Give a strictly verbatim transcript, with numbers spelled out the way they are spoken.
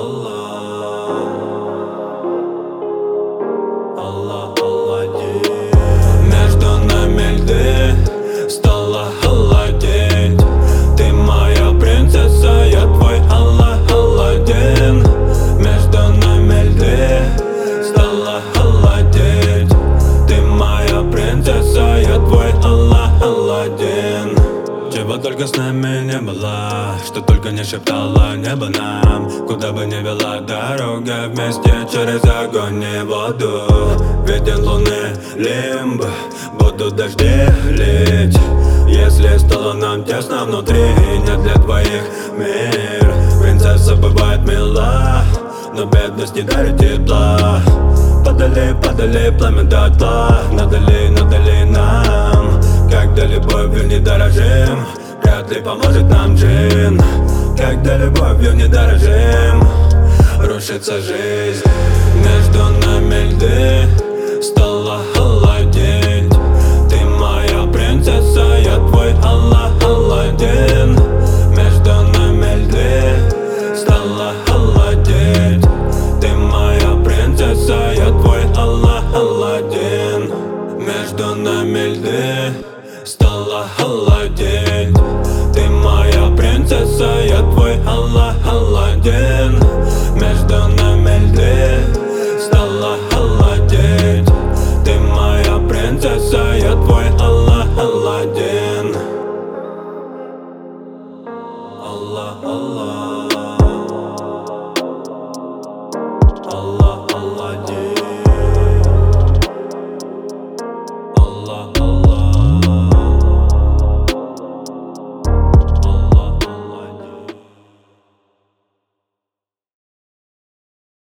Аллах, Аллах, Алладин. Между нами льды стала холодеть. Ты моя принцесса, я твой Аллах, Алладин. Между нами льды стала холодеть. Ты моя принцесса, я твой Аллах, Алладин. Чего только с нами не было, что только не шептало небо нам. Куда бы ни вела дорога, вместе через огонь и воду. Виден луны лимб, будут дожди лить. Если стало нам тесно внутри, не для двоих мир. Принцесса бывает мила, но бедность не дарит тепла. Подали, подали пламя дотла, надали, надали нам. Когда любовью не дорожим, вряд ли поможет нам джин. Когда любовью не дорожим, рушится жизнь. Между нами льды стала холодеть. Ты моя принцесса, я твой Аллах, Алладин. Между нами льды стала холодеть. Ты моя принцесса, я твой Аллах, Алладин. Между нами льды стала холодеть. Ты моя принцесса, я твой Аллах, Алладин. Между нами льды стала холодеть. Ты моя принцесса, я твой Аллах, Алладин. Аллах, Аллах.